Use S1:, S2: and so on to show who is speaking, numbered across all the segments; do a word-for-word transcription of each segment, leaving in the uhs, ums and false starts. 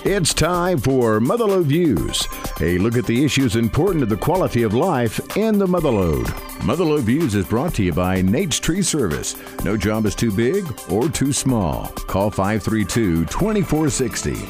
S1: It's time for Motherlode Views, a look at the issues important to the quality of life in the Motherlode. Motherlode Views is brought to you by Nate's Tree Service. No job is too big or too small. Call five three two, two four six zero.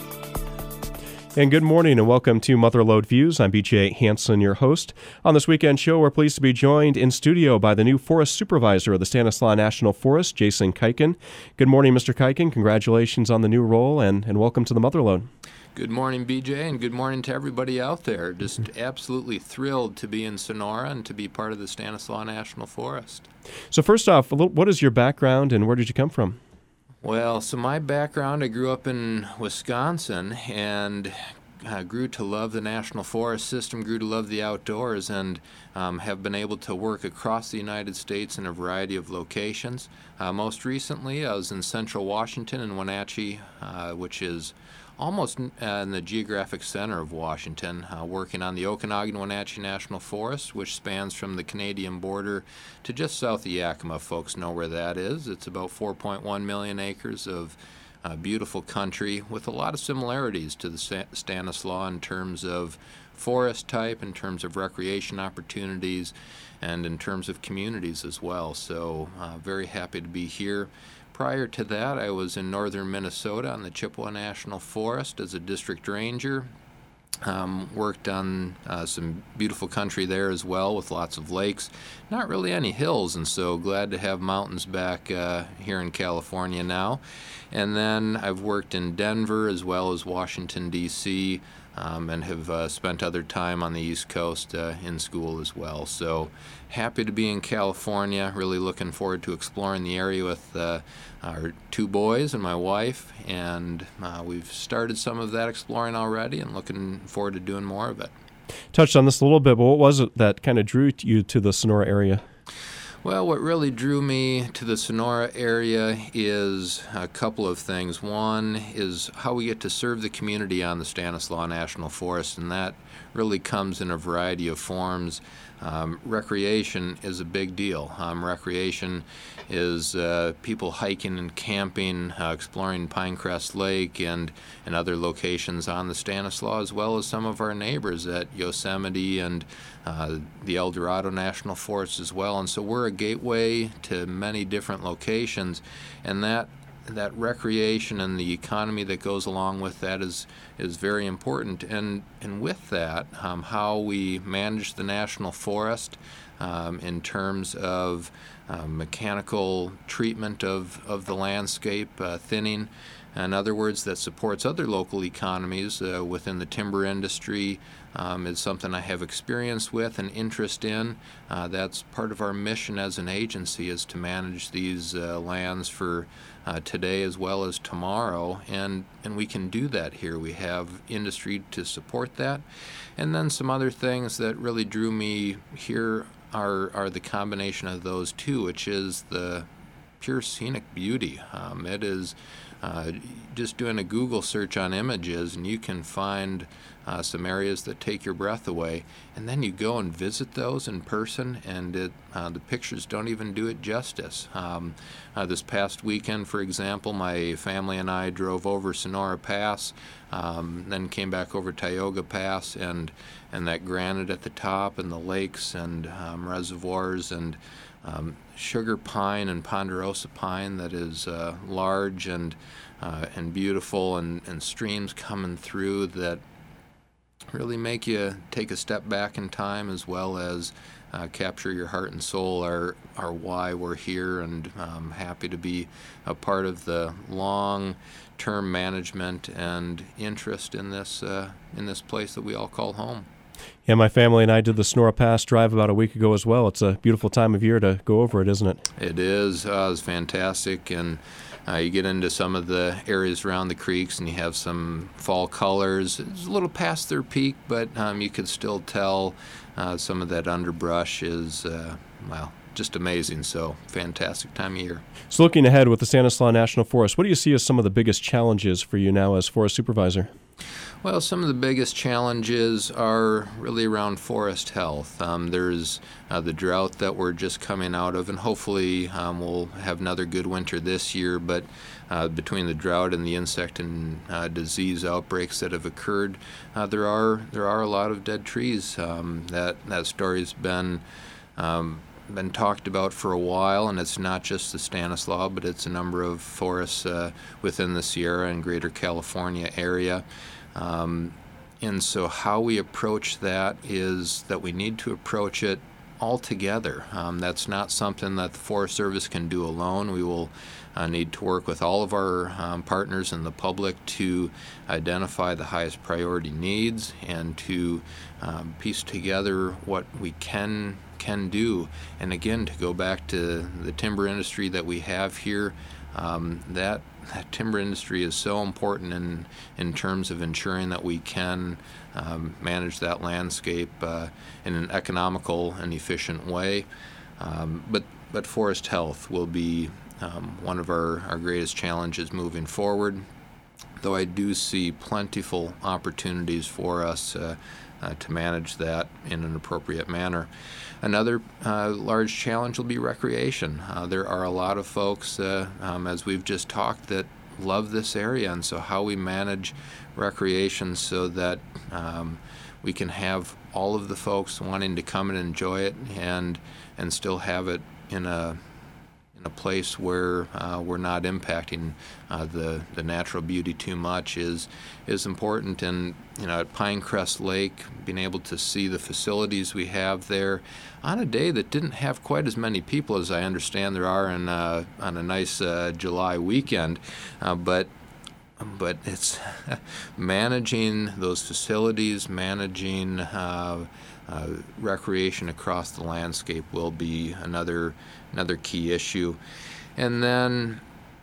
S2: And good morning and welcome to Motherlode Views. I'm B J Hansen, your host. On this weekend show, we're pleased to be joined in studio by the new Forest Supervisor of the Stanislaus National Forest, Jason Kuiken. Good morning, Mister Kuiken. Congratulations on the new role and, and welcome to the Motherlode.
S3: Good morning, B J, and good morning to everybody out there. Just absolutely thrilled to be in Sonora and to be part of the Stanislaus National Forest.
S2: So first off, a little, what is your background and where did you come from?
S3: Well, so my background, I grew up in Wisconsin and uh, grew to love the National Forest System, grew to love the outdoors, and um, have been able to work across the United States in a variety of locations. Uh, most recently, I was in Central Washington in Wenatchee, uh, which is almost uh, in the geographic center of Washington, uh, working on the Okanagan-Wenatchee National Forest, which spans from the Canadian border to just south of Yakima. Folks know where that is. It's about four point one million acres of uh, beautiful country with a lot of similarities to the St- Stanislaus in terms of forest type, in terms of recreation opportunities, and in terms of communities as well. So uh, very happy to be here. Prior to that, I was in northern Minnesota on the Chippewa National Forest as a district ranger. Um, worked on uh, some beautiful country there as well with lots of lakes. Not really any hills, and so glad to have mountains back uh, here in California now. And then I've worked in Denver as well as Washington, D C, Um, and have uh, spent other time on the East Coast uh, in school as well. So happy to be in California, really looking forward to exploring the area with uh, our two boys and my wife, and uh, we've started some of that exploring already and looking forward to doing more of it.
S2: Touched on this a little bit, but what was it that kind of drew you to the Sonora area?
S3: Well, what really drew me to the Sonora area is a couple of things. One is how we get to serve the community on the Stanislaus National Forest, and that really comes in a variety of forms. Um, recreation is a big deal. Um, recreation is uh, people hiking and camping, uh, exploring Pinecrest Lake and, and other locations on the Stanislaus, as well as some of our neighbors at Yosemite and uh, the El Dorado National Forest as well. And so we're a gateway to many different locations, and that that recreation and the economy that goes along with that is is very important. And and with that, um, how we manage the national forest um, in terms of um, mechanical treatment of, of the landscape, uh, thinning, in other words, that supports other local economies uh, within the timber industry, um, is something I have experience with and interest in. Uh, that's part of our mission as an agency, is to manage these uh, lands for uh, today as well as tomorrow, and, and we can do that here. We have industry to support that. And then some other things that really drew me here are, are the combination of those two, which is the pure scenic beauty. Um, it is uh, just doing a Google search on images, and you can find uh, some areas that take your breath away, and then you go and visit those in person, and it, uh, the pictures don't even do it justice. Um, uh, this past weekend, for example, my family and I drove over Sonora Pass, um, then came back over Tioga Pass, and and that granite at the top, and the lakes and um, reservoirs, and Um, sugar pine and ponderosa pine that is uh, large and uh, and beautiful, and, and streams coming through that really make you take a step back in time, as well as uh, capture your heart and soul, are, are why we're here, and um, happy to be a part of the long-term management and interest in this uh, in this place that we all call home.
S2: Yeah, my family and I did the Sonora Pass drive about a week ago as well. It's a beautiful time of year to go over it, isn't it?
S3: It is. Uh, it's fantastic, and uh, you get into some of the areas around the creeks, and you have some fall colors. It's a little past their peak, but um, you could still tell uh, some of that underbrush is, uh, well, just amazing. So fantastic time of year.
S2: So looking ahead with the Stanislaus National Forest, what do you see as some of the biggest challenges for you now as Forest Supervisor?
S3: Well, some of the biggest challenges are really around forest health. Um, there's uh, the drought that we're just coming out of, and hopefully um, we'll have another good winter this year, but uh, between the drought and the insect and uh, disease outbreaks that have occurred, uh, there are there are a lot of dead trees. Um, that that story's been um, been talked about for a while, and it's not just the Stanislaus, but it's a number of forests uh, within the Sierra and Greater California area. Um, and so how we approach that is that we need to approach it all together. Um, that's not something that the Forest Service can do alone. We will uh, need to work with all of our um, partners and the public to identify the highest priority needs and to um, piece together what we can can do. And again, to go back to the timber industry that we have here, um, that that timber industry is so important in in terms of ensuring that we can um, manage that landscape uh, in an economical and efficient way. Um, but but forest health will be um, one of our, our greatest challenges moving forward, though I do see plentiful opportunities for us uh, uh, to manage that in an appropriate manner. Another uh, large challenge will be recreation. Uh, there are a lot of folks, uh, um, as we've just talked, that love this area, and so how we manage recreation so that um, we can have all of the folks wanting to come and enjoy it and and still have it in a in a place where uh, we're not impacting uh, the the natural beauty too much is is important. And you know, at Pinecrest Lake, being able to see the facilities we have there on a day that didn't have quite as many people as I understand there are in, uh, on a nice uh, July weekend, uh, but but it's managing those facilities, managing uh, uh, recreation across the landscape will be another another key issue. And then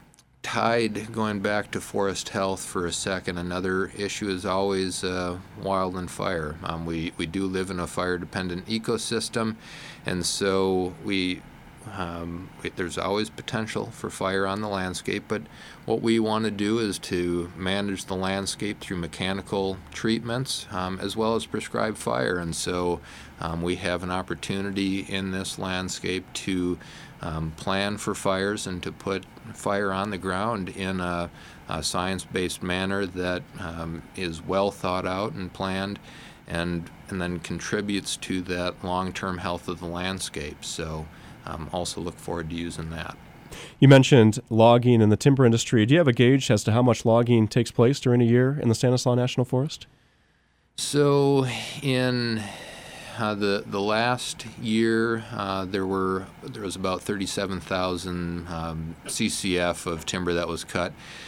S3: tied, going back to forest health for a second, another issue is always uh, wild and fire. Um, we, we do live in a fire-dependent ecosystem, and so we Um, it, there's always potential for fire on the landscape, but what we want to do is to manage the landscape through mechanical treatments um, as well as prescribed fire. And so um, we have an opportunity in this landscape to um, plan for fires and to put fire on the ground in a, a science-based manner that um, is well thought out and planned, and and then contributes to that long-term health of the landscape. So Um, also look forward to using that.
S2: You mentioned logging in the timber industry. Do you have a gauge as to how much logging takes place during a year in the Stanislaus National Forest?
S3: So in uh, the the last year, uh, there were there was about thirty-seven thousand um, C C F of timber that was cut.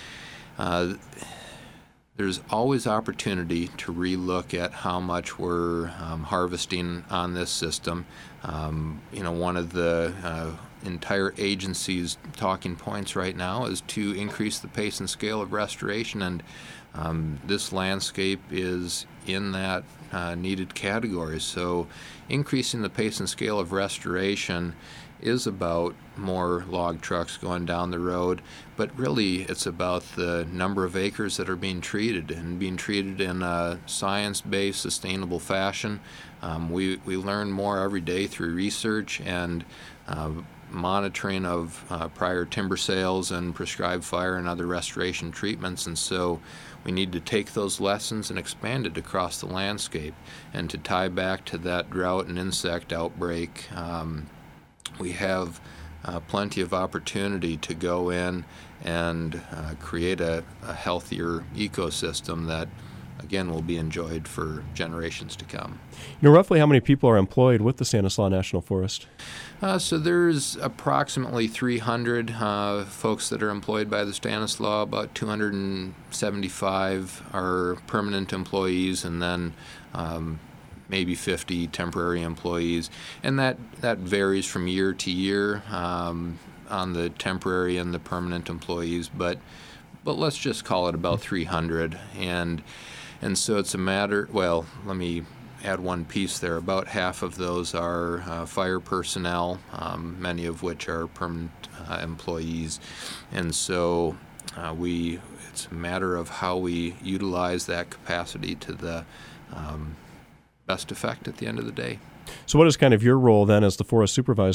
S3: Uh, There's always opportunity to relook at how much we're um, harvesting on this system. Um, you know, one of the uh, entire agency's talking points right now is to increase the pace and scale of restoration, and um, this landscape is in that uh, needed category. So increasing the pace and scale of restoration is about more log trucks going down the road, but really it's about the number of acres that are being treated and being treated in a science-based, sustainable fashion. Um, we, we learn more every day through research and uh, monitoring of uh, prior timber sales and prescribed fire and other restoration treatments, and so we need to take those lessons and expand it across the landscape. And to tie back to that drought and insect outbreak, um, we have uh, plenty of opportunity to go in and uh, create a, a healthier ecosystem that, again, will be enjoyed for generations to come.
S2: You know, roughly how many people are employed with the Stanislaus National Forest?
S3: Uh, so there's approximately three hundred uh, folks that are employed by the Stanislaus. About two hundred seventy-five are permanent employees, and then um, maybe fifty temporary employees, and that, that varies from year to year um, on the temporary and the permanent employees, but but let's just call it about three hundred. And and so it's a matter, well, let me add one piece there. About half of those are uh, fire personnel, um, many of which are permanent uh, employees, and so uh, we it's a matter of how we utilize that capacity to the um, best effect at the end of the day.
S2: So what is kind of your role then as the forest supervisor?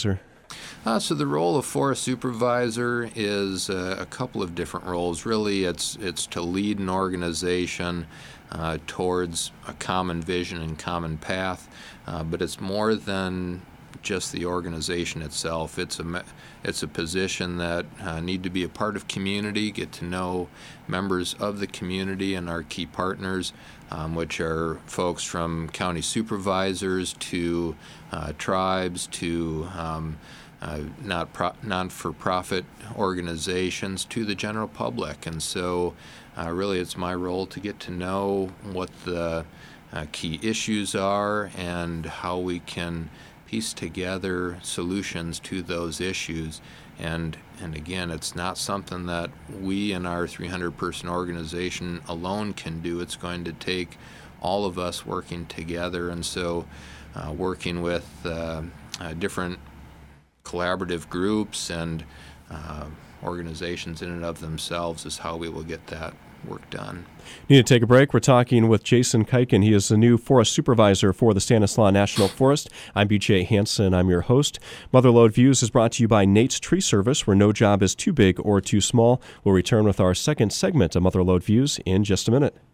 S3: Uh, so the role of forest supervisor is uh, a couple of different roles. Really, it's it's to lead an organization uh, towards a common vision and common path, uh, but it's more than just the organization itself. It's a it's a position that uh, need to be a part of community, get to know members of the community and our key partners, um, which are folks from county supervisors to uh, tribes to um, uh, not pro- non-for-profit organizations to the general public. And so uh, really it's my role to get to know what the uh, key issues are and how we can piece together solutions to those issues. And and again, it's not something that we in our three hundred person organization alone can do. It's going to take all of us working together. And so uh, working with uh, uh, different collaborative groups and uh, organizations in and of themselves is how we will get that work done.
S2: Need to take a break. We're talking with Jason Kuiken. He is the new forest supervisor for the Stanislaus National Forest. I'm B J Hansen. I'm your host. Motherlode Views is brought to you by Nate's Tree Service, where no job is too big or too small. We'll return with our second segment of Motherlode Views in just a minute.